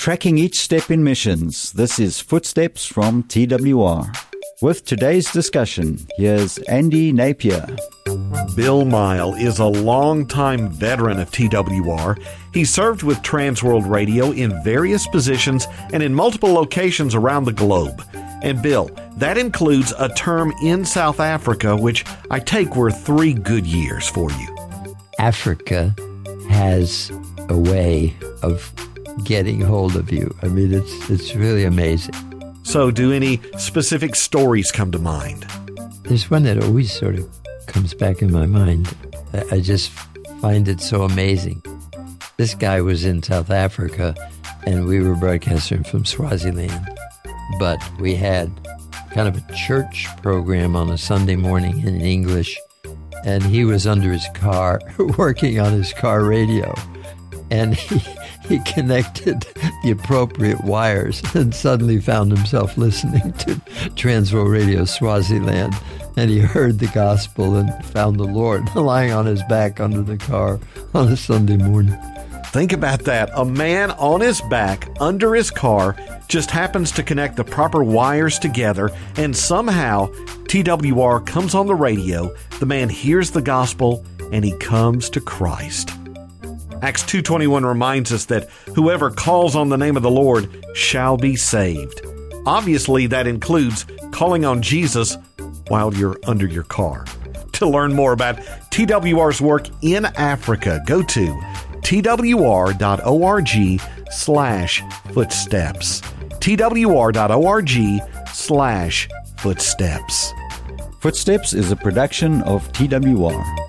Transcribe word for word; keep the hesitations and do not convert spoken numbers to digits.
Tracking each step in missions, this is Footsteps from T W R. With today's discussion, here's Andy Napier. Bill Mile is a longtime veteran of T W R. He served with Transworld Radio in various positions and in multiple locations around the globe. And Bill, that includes a term in South Africa, which I take were three good years for you. Africa has a way of getting hold of you. I mean, it's it's really amazing. So do any specific stories come to mind? There's one that always sort of comes back in my mind. I just find it so amazing. This guy was in South Africa, and we were broadcasting from Swaziland. But we had kind of a church program on a Sunday morning in English, and he was under his car, working on his car radio. And he, he connected the appropriate wires and suddenly found himself listening to Transworld Radio Swaziland. And he heard the gospel and found the Lord lying on his back under the car on a Sunday morning. Think about that. A man on his back under his car just happens to connect the proper wires together, and somehow T W R comes on the radio, the man hears the gospel, and he comes to Christ. Acts two twenty-one reminds us that whoever calls on the name of the Lord shall be saved. Obviously, that includes calling on Jesus while you're under your car. To learn more about T W R's work in Africa, go to twr.org slash footsteps. twr.org slash footsteps. Footsteps is a production of T W R.